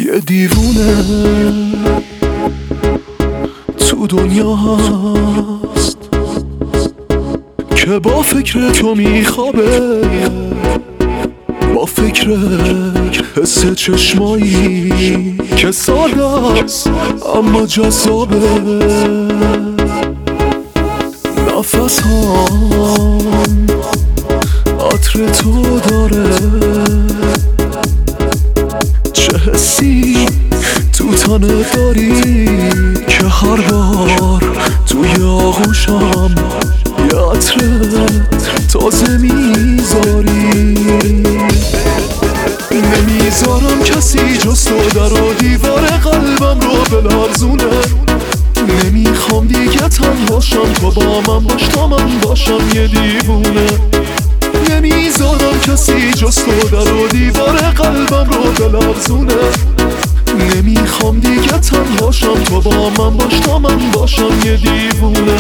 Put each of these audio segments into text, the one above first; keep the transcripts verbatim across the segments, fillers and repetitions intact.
یه دیوونه تو دنیا هست که با فکر تو میخوابه، با فکر حس چشمایی که ساده است اما جذابه. نفس هم عطر تو داره، چه حسی تو تنه داری که هر بار توی آغوشم یه عطرت تازه میذاری. نمیذارم کسی جز تو در و دیوار قلبم رو بلرزونه. نمیخوام دیگه تنهاشم، تو با من باش تا من باشم یه دیوونه. نمیذارم کسی جز تو در و دیوار قلبم رو بلرزونه. نمیخوام دیگه تنهاشم، تو با من باش تا من باشم یه دیوونه.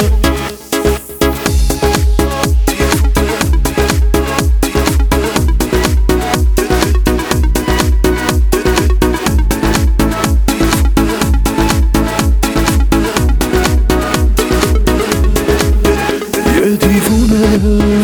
یه دیوونه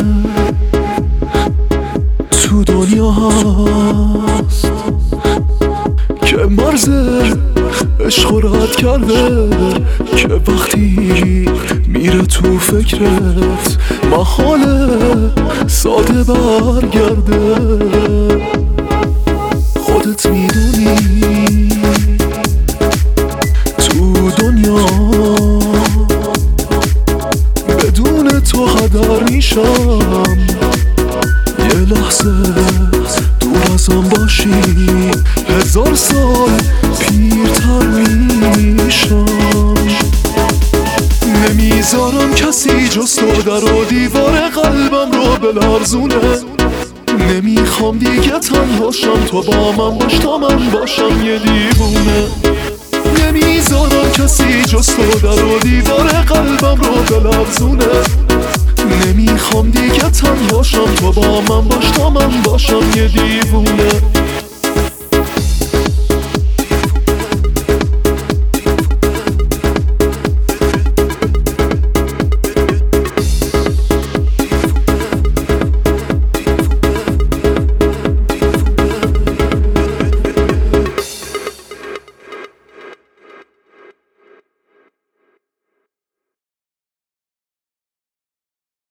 تو دنیا هست که مرز عشق رد کرده، که وقتی میره تو فکرت محاله ساده برگرده. خودت میدونی تو دنیا بدون تو هدر میشم. یه لحظه دور ازم باشی هزار سال پیرتر میشم. نمیذارم کسی جز تو در و دیوار قلبم رو بلرزونه. نمیخوام دیگه تنهاشم، تو با من باش تا من باشم یه دیوونه. نمیذارم کسی جز تو در و دیوار قلبم رو بلرزونه. نمیخوام دیگه تنهاشم، تو با من باش تا من باشم یه دیوونه.